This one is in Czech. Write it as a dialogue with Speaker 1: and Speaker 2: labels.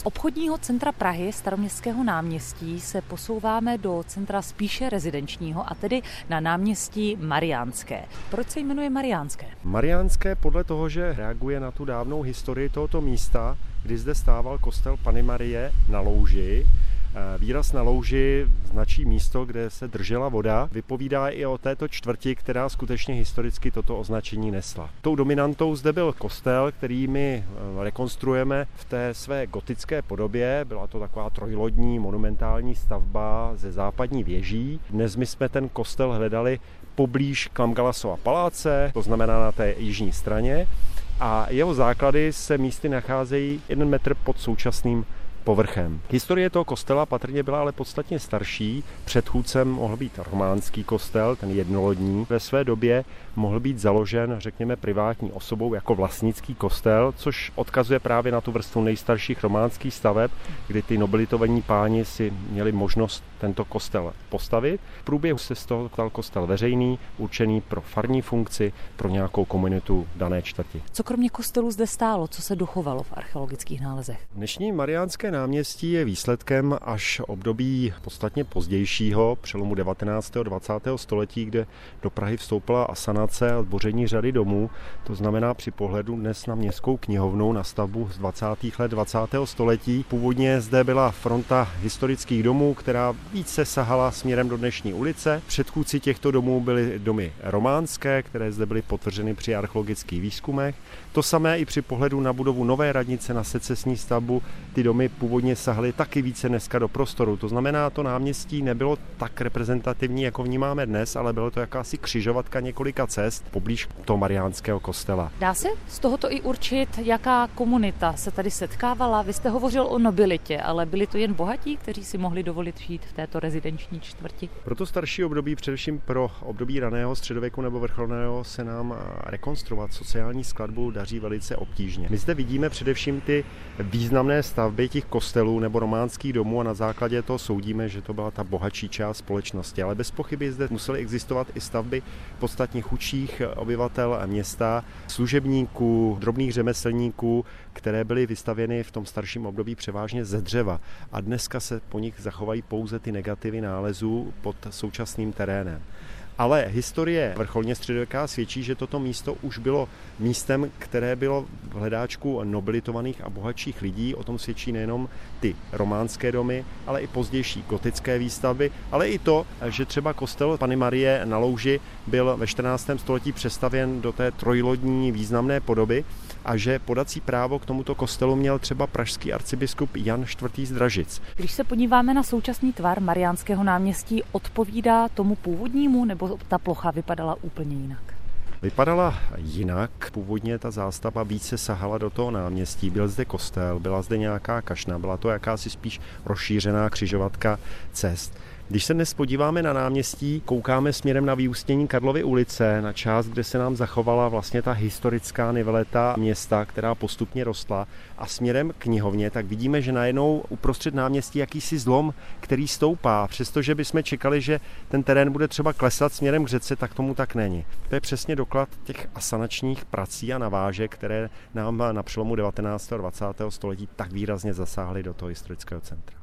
Speaker 1: obchodního centra Prahy, Staroměstského náměstí, se posouváme do centra spíše rezidenčního, a tedy na náměstí Mariánské. Proč se jmenuje Mariánské?
Speaker 2: Mariánské podle toho, že reaguje na tu dávnou historii tohoto místa, kdy zde stával kostel Panny Marie na louži. Výraz na louži značí místo, kde se držela voda. Vypovídá i o této čtvrti, která skutečně historicky toto označení nesla. Tou dominantou zde byl kostel, který my rekonstruujeme v té své gotické podobě. Byla to taková trojlodní monumentální stavba ze západní věží. Dnes my jsme ten kostel hledali poblíž Klamgalasova paláce, to znamená na té jižní straně. A jeho základy se místy nacházejí 1 metr pod současným povrchem. Historie toho kostela patrně byla ale podstatně starší. Předchůdcem mohl být románský kostel, ten jednolodní. Ve své době mohl být založen, řekněme, privátní osobou jako vlastnický kostel, což odkazuje právě na tu vrstvu nejstarších románských staveb, kdy ty nobilitovaní páni si měli možnost tento kostel postavit. V průběhu se z toho stal kostel veřejný, určený pro farní funkci, pro nějakou komunitu dané čtvrti.
Speaker 1: Co kromě kostelu zde stálo, co se dochovalo v archeologických nálezech?
Speaker 2: Dnešní Mariánské náměstí je výsledkem až období podstatně pozdějšího, přelomu 19. a 20. století, kde do Prahy vstoupila asanace a zboření řady domů. To znamená při pohledu dnes na městskou knihovnu na stavbu z 20. let 20. století. Původně zde byla fronta historických domů, která více sahala směrem do dnešní ulice. Předchůdci těchto domů byly domy románské, které zde byly potvrzeny při archeologických výzkumech. To samé i při pohledu na budovu nové radnice, na secesní stavbu. Ty domy původně sahaly taky více dneska do prostoru. To znamená, to náměstí nebylo tak reprezentativní, jako vnímáme dnes, ale bylo to jakási křižovatka několika cest poblíž toho Mariánského kostela.
Speaker 1: Dá se z tohoto i určit, jaká komunita se tady setkávala? Vy jste hovořil o nobilitě, ale byli to jen bohatí, kteří si mohli dovolit žít v této rezidenční čtvrti?
Speaker 2: Pro to starší období, především pro období raného středověku nebo vrcholného, se nám rekonstruovat sociální skladbu daří velice obtížně. My zde vidíme především ty významné stavby těch kostelů nebo románských domů a na základě toho soudíme, že to byla ta bohatší část společnosti. Ale bez pochyby zde musely existovat i stavby podstatně chudších obyvatel města, služebníků, drobných řemeslníků, které byly vystavěny v tom starším období převážně ze dřeva. A dneska se po nich zachovají pouze ty negativy nálezů pod současným terénem. Ale historie vrcholně středověká svědčí, že toto místo už bylo místem, které bylo v hledáčku nobilitovaných a bohatších lidí. O tom svědčí nejenom ty románské domy, ale i pozdější gotické výstavby, ale i to, že třeba kostel Panny Marie na louži byl ve 14. století přestavěn do té trojlodní významné podoby a že podací právo k tomuto kostelu měl třeba pražský arcibiskup Jan IV. Z Dražic.
Speaker 1: Když se podíváme na současný tvar Mariánského náměstí, odpovídá tomu původnímu, nebo ta plocha vypadala úplně jinak?
Speaker 2: Vypadala jinak. Původně ta zástava více sahala do toho náměstí. Byl zde kostel, byla zde nějaká kašna, byla to jakási spíš rozšířená křižovatka cest. Když se dnes podíváme na náměstí, koukáme směrem na vyústění Karlovy ulice, na část, kde se nám zachovala vlastně ta historická niveleta města, která postupně rostla, a směrem k knihovně, tak vidíme, že najednou uprostřed náměstí jakýsi zlom, který stoupá. Přestože bychom čekali, že ten terén bude třeba klesat směrem k řece, tak tomu tak není. To je přesně doklad těch asanačních prací a navážek, které nám na přelomu 19. a 20. století tak výrazně zasáhly do toho historického centra.